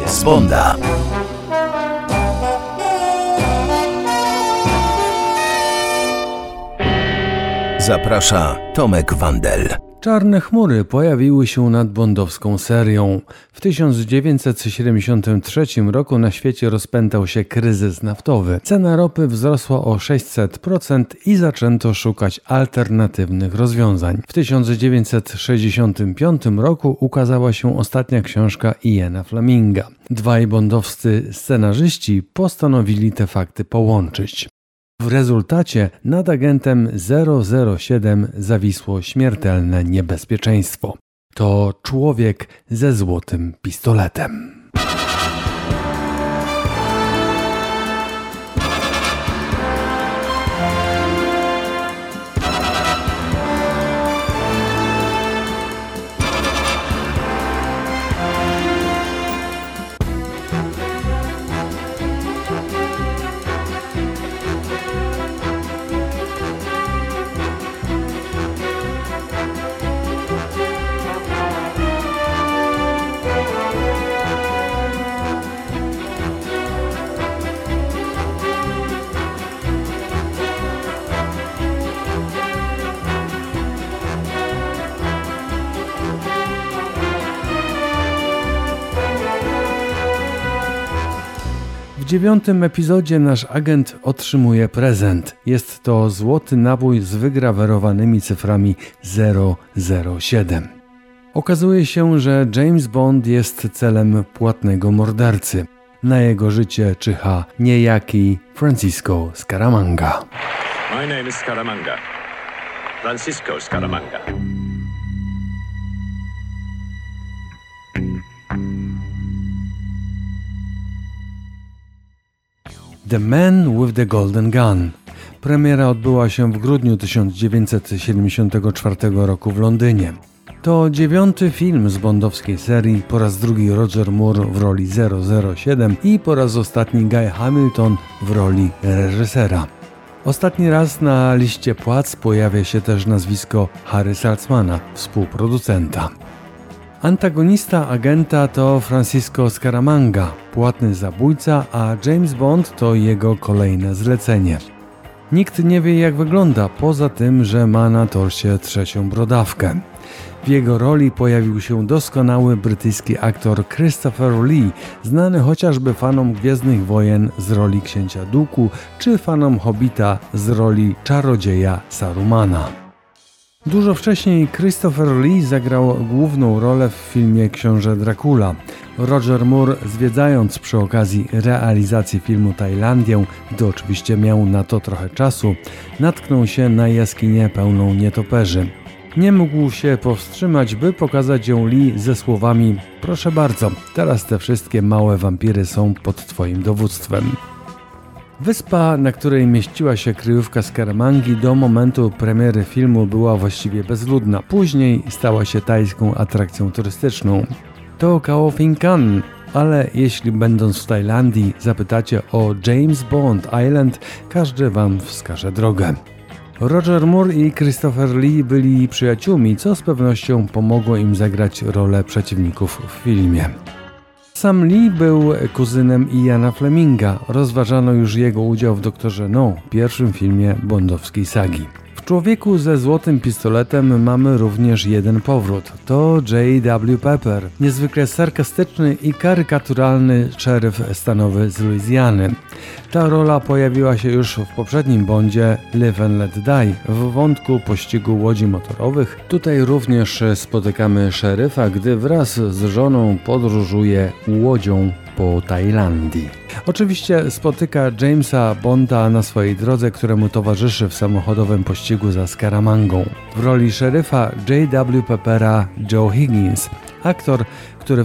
z Bonda. Zaprasza Tomek Wandel. Czarne chmury pojawiły się nad bondowską serią. W 1973 roku na świecie rozpętał się kryzys naftowy. Cena ropy wzrosła o 600% i zaczęto szukać alternatywnych rozwiązań. W 1965 roku ukazała się ostatnia książka Iana Fleminga. Dwaj bondowscy scenarzyści postanowili te fakty połączyć. W rezultacie nad agentem 007 zawisło śmiertelne niebezpieczeństwo. To człowiek ze złotym pistoletem. W 9. epizodzie nasz agent otrzymuje prezent. Jest to złoty nabój z wygrawerowanymi cyframi 007. Okazuje się, że James Bond jest celem płatnego mordercy. Na jego życie czyha niejaki Francisco Scaramanga. My name is Scaramanga. Francisco Scaramanga. The Man with the Golden Gun. Premiera odbyła się w grudniu 1974 roku w Londynie. To 9. film z bondowskiej serii, po raz drugi Roger Moore w roli 007 i po raz ostatni Guy Hamilton w roli reżysera. Ostatni raz na liście płac pojawia się też nazwisko Harry Saltzmana, współproducenta. Antagonista agenta to Francisco Scaramanga, płatny zabójca, a James Bond to jego kolejne zlecenie. Nikt nie wie, jak wygląda, poza tym, że ma na torsie trzecią brodawkę. W jego roli pojawił się doskonały brytyjski aktor Christopher Lee, znany chociażby fanom Gwiezdnych Wojen z roli księcia Dooku, czy fanom Hobbita z roli czarodzieja Sarumana. Dużo wcześniej Christopher Lee zagrał główną rolę w filmie Książę Dracula. Roger Moore, zwiedzając przy okazji realizacji filmu Tajlandię, gdy oczywiście miał na to trochę czasu, natknął się na jaskinię pełną nietoperzy. Nie mógł się powstrzymać, by pokazać ją Lee ze słowami: proszę bardzo, teraz te wszystkie małe wampiry są pod twoim dowództwem. Wyspa, na której mieściła się kryjówka Scaramangi, do momentu premiery filmu była właściwie bezludna. Później stała się tajską atrakcją turystyczną. To Khao Phin Kan, ale jeśli będąc w Tajlandii zapytacie o James Bond Island, każdy wam wskaże drogę. Roger Moore i Christopher Lee byli przyjaciółmi, co z pewnością pomogło im zagrać rolę przeciwników w filmie. Sam Lee był kuzynem Iana Fleminga. Rozważano już jego udział w Doktorze No, pierwszym filmie bondowskiej sagi. W Człowieku ze złotym pistoletem mamy również jeden powrót. To J.W. Pepper, niezwykle sarkastyczny i karykaturalny szeryf stanowy z Luizjany. Ta rola pojawiła się już w poprzednim Bondzie Live and Let Die w wątku pościgu łodzi motorowych. Tutaj również spotykamy szeryfa, gdy wraz z żoną podróżuje łodzią po Tajlandii. Oczywiście spotyka Jamesa Bonda na swojej drodze, któremu towarzyszy w samochodowym pościgu za Scaramangą. W roli szeryfa J.W. Peppera Joe Higgins, aktor, który w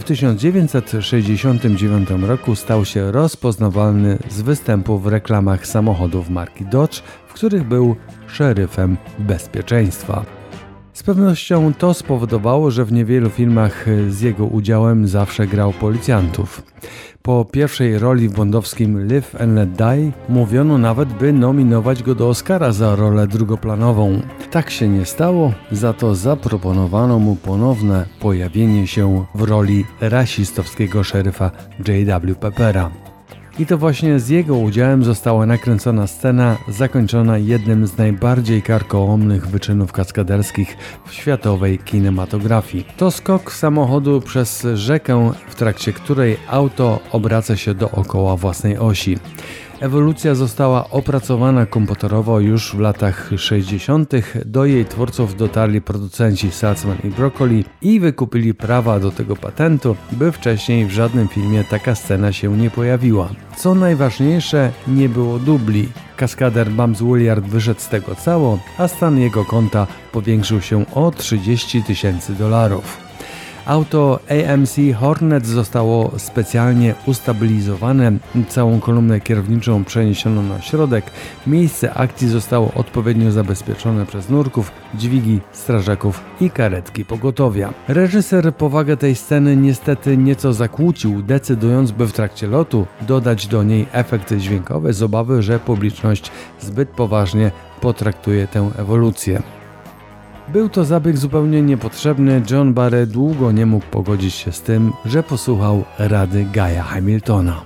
1969 roku stał się rozpoznawalny z występów w reklamach samochodów marki Dodge, w których był szeryfem bezpieczeństwa. Z pewnością to spowodowało, że w niewielu filmach z jego udziałem zawsze grał policjantów. Po pierwszej roli w bondowskim Live and Let Die mówiono nawet, by nominować go do Oscara za rolę drugoplanową. Tak się nie stało, za to zaproponowano mu ponowne pojawienie się w roli rasistowskiego szeryfa J.W. Peppera. I to właśnie z jego udziałem została nakręcona scena zakończona jednym z najbardziej karkołomnych wyczynów kaskaderskich w światowej kinematografii. To skok samochodu przez rzekę, w trakcie której auto obraca się dookoła własnej osi. Ewolucja została opracowana komputerowo już w latach 60. Do jej twórców dotarli producenci Saltzman i Broccoli i wykupili prawa do tego patentu, by wcześniej w żadnym filmie taka scena się nie pojawiła. Co najważniejsze, nie było dubli. Kaskader Bams Willard wyszedł z tego cało, a stan jego konta powiększył się o $30,000. Auto AMC Hornet zostało specjalnie ustabilizowane, całą kolumnę kierowniczą przeniesiono na środek, miejsce akcji zostało odpowiednio zabezpieczone przez nurków, dźwigi, strażaków i karetki pogotowia. Reżyser powagę tej sceny niestety nieco zakłócił, decydując, by w trakcie lotu dodać do niej efekt dźwiękowy z obawy, że publiczność zbyt poważnie potraktuje tę ewolucję. Był to zabieg zupełnie niepotrzebny. John Barry długo nie mógł pogodzić się z tym, że posłuchał rady Guy'a Hamiltona.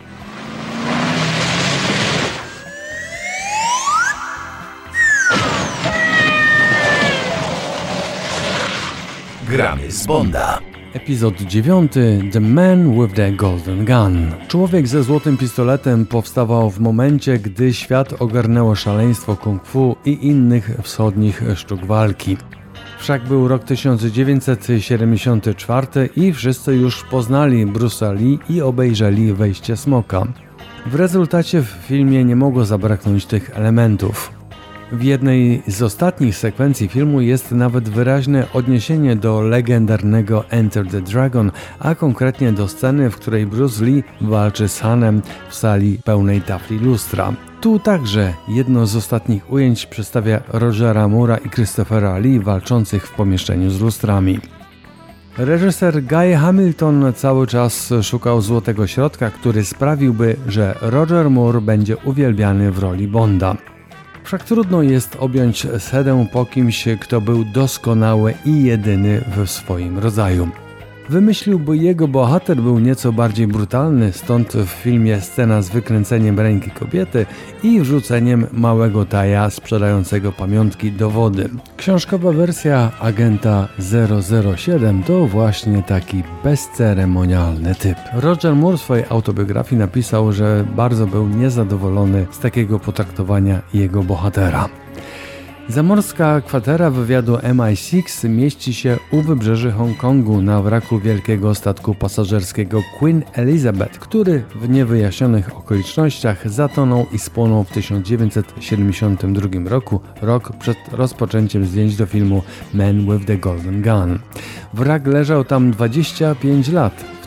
Gramy z Bonda. Epizod 9. The Man with the Golden Gun. Człowiek ze złotym pistoletem powstawał w momencie, gdy świat ogarnęło szaleństwo kung fu i innych wschodnich sztuk walki. Wszak był rok 1974 i wszyscy już poznali Bruce'a Lee i obejrzeli Wejście Smoka. W rezultacie w filmie nie mogło zabraknąć tych elementów. W jednej z ostatnich sekwencji filmu jest nawet wyraźne odniesienie do legendarnego Enter the Dragon, a konkretnie do sceny, w której Bruce Lee walczy z Hanem w sali pełnej tafli lustra. Tu także jedno z ostatnich ujęć przedstawia Rogera Moore'a i Christophera Lee walczących w pomieszczeniu z lustrami. Reżyser Guy Hamilton cały czas szukał złotego środka, który sprawiłby, że Roger Moore będzie uwielbiany w roli Bonda. Wszak trudno jest objąć sedę po kimś, kto był doskonały i jedyny w swoim rodzaju. Wymyślił, by jego bohater był nieco bardziej brutalny, stąd w filmie scena z wykręceniem ręki kobiety i wrzuceniem małego taja sprzedającego pamiątki do wody. Książkowa wersja agenta 007 to właśnie taki bezceremonialny typ. Roger Moore w swojej autobiografii napisał, że bardzo był niezadowolony z takiego potraktowania jego bohatera. Zamorska kwatera wywiadu MI6 mieści się u wybrzeży Hongkongu na wraku wielkiego statku pasażerskiego Queen Elizabeth, który w niewyjaśnionych okolicznościach zatonął i spłonął w 1972 roku, rok przed rozpoczęciem zdjęć do filmu Man with the Golden Gun. Wrak leżał tam 25 lat. W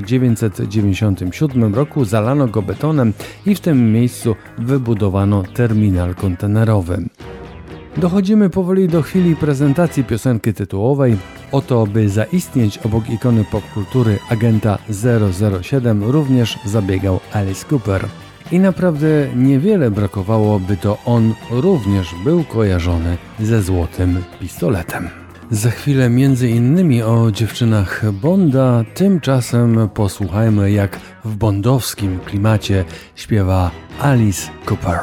1997 roku zalano go betonem i w tym miejscu wybudowano terminal kontenerowy. Dochodzimy powoli do chwili prezentacji piosenki tytułowej. Oto, by zaistnieć obok ikony popkultury agenta 007 również zabiegał Alice Cooper. I naprawdę niewiele brakowało, by to on również był kojarzony ze złotym pistoletem. Za chwilę między innymi o dziewczynach Bonda, tymczasem posłuchajmy, jak w bondowskim klimacie śpiewa Alice Cooper.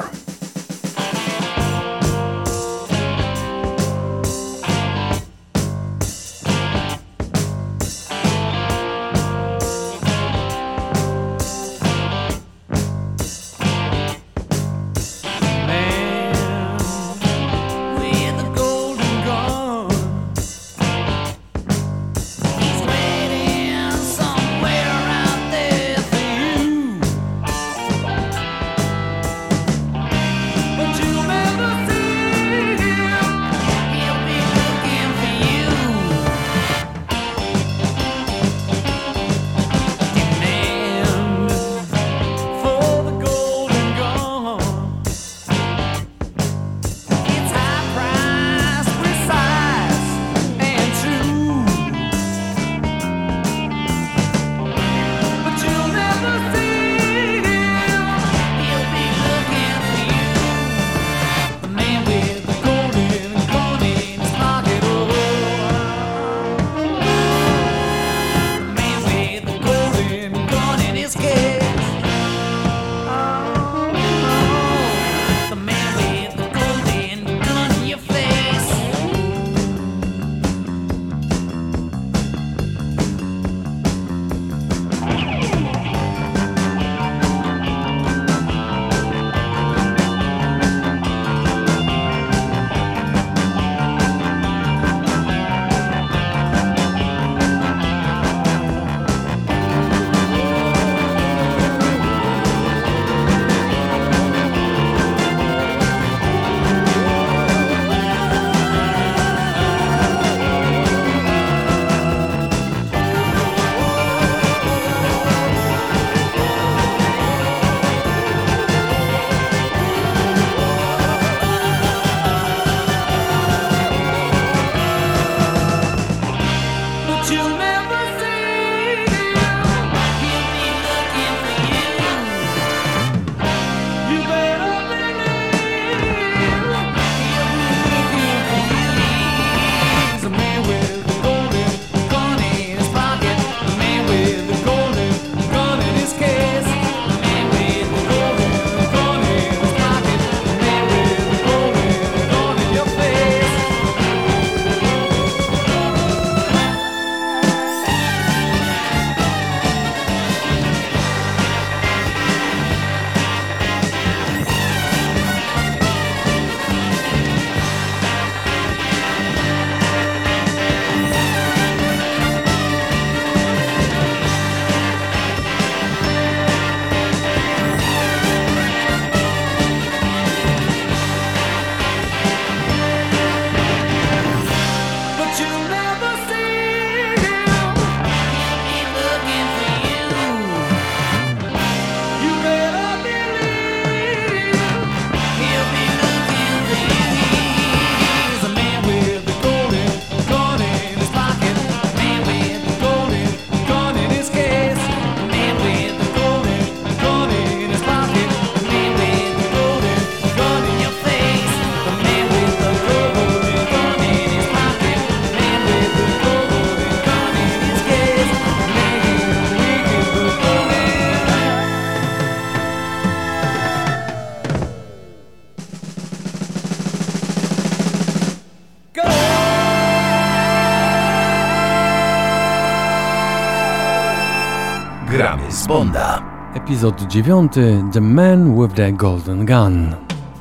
z Bonda. Epizod 9. The Man with the Golden Gun.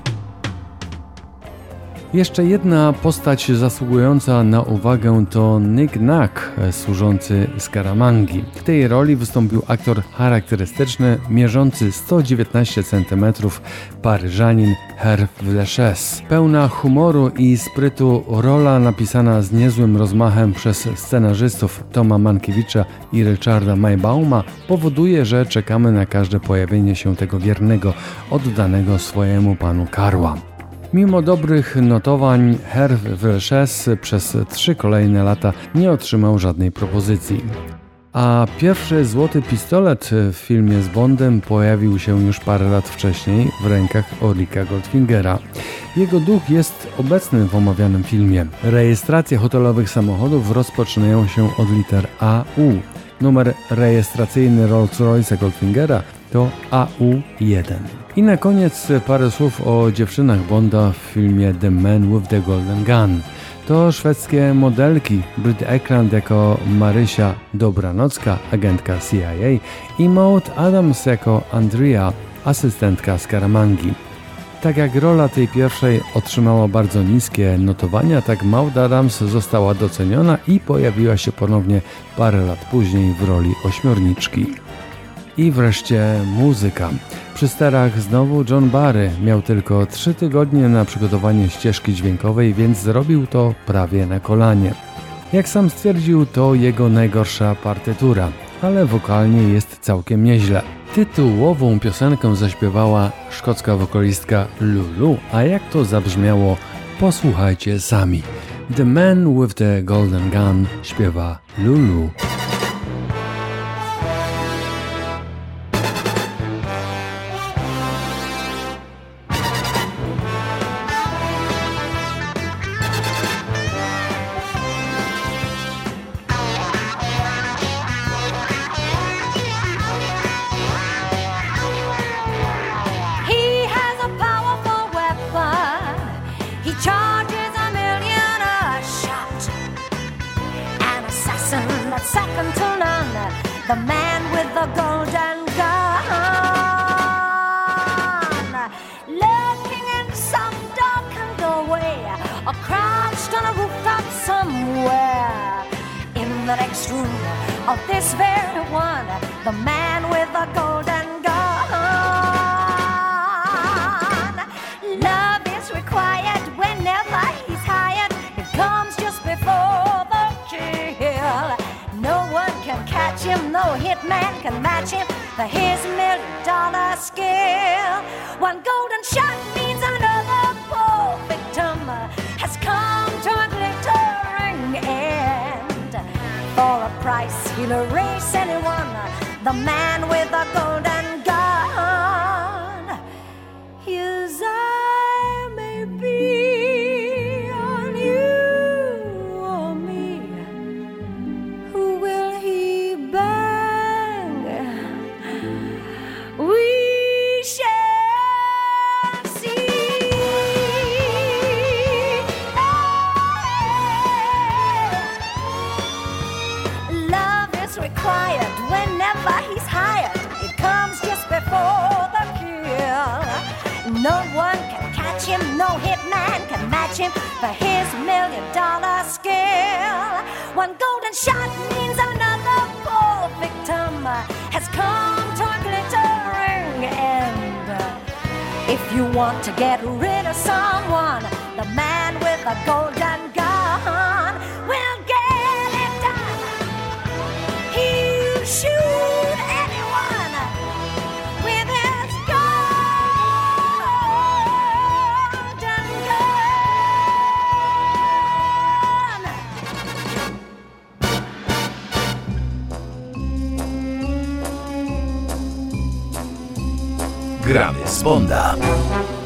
Jeszcze jedna postać zasługująca na uwagę to Nick Nack, służący Scaramangi. W tej roli wystąpił aktor charakterystyczny, mierzący 119 cm, Paryżanin Hervé Villechaize. Pełna humoru i sprytu rola napisana z niezłym rozmachem przez scenarzystów Toma Mankiewicza i Richarda Maybauma powoduje, że czekamy na każde pojawienie się tego wiernego, oddanego swojemu panu Karła. Mimo dobrych notowań Hervé Villechaize przez 3 kolejne lata nie otrzymał żadnej propozycji. A pierwszy złoty pistolet w filmie z Bondem pojawił się już parę lat wcześniej w rękach Ulrika Goldfingera. Jego duch jest obecny w omawianym filmie. Rejestracje hotelowych samochodów rozpoczynają się od liter AU. Numer rejestracyjny Rolls-Royce'a Goldfingera to AU1. I na koniec parę słów o dziewczynach Bonda w filmie The Man with the Golden Gun. To szwedzkie modelki Britt Ekland jako Marysia Dobranocka, agentka CIA, i Maud Adams jako Andrea, asystentka Scaramangi. Tak jak rola tej pierwszej otrzymała bardzo niskie notowania, tak Maud Adams została doceniona i pojawiła się ponownie parę lat później w roli ośmiorniczki. I wreszcie muzyka. Przy sterach znowu John Barry miał tylko 3 tygodnie na przygotowanie ścieżki dźwiękowej, więc zrobił to prawie na kolanie. Jak sam stwierdził, to jego najgorsza partytura, ale wokalnie jest całkiem nieźle. Tytułową piosenkę zaśpiewała szkocka wokalistka Lulu, a jak to zabrzmiało, posłuchajcie sami. The Man with the Golden Gun śpiewa Lulu. Second to none, the man with the golden gun. Lurking in some darkened doorway, or crouched on a rooftop somewhere. In the next room of this very one, the man with the golden gun. Love is required whenever he's hired. It comes just before the kill. No one can catch him, no hitman can match him for his $1,000,000 skill. One golden shot means another poor victim has come to a glittering end. For a price he'll erase anyone, the man with a golden gun. His eye may be on you or me. Who will he bang? We shall see. Love is required whenever he's hired. It comes just before the kill. No one can catch him, no hitman can match him for his $1,000,000 skill. One golden shot means another poor victim has come to a glittering end. If you want to get rid of someone, the man with a golden gun will get it done. He'll shoot anyone with his golden gun. Gramy z Bonda.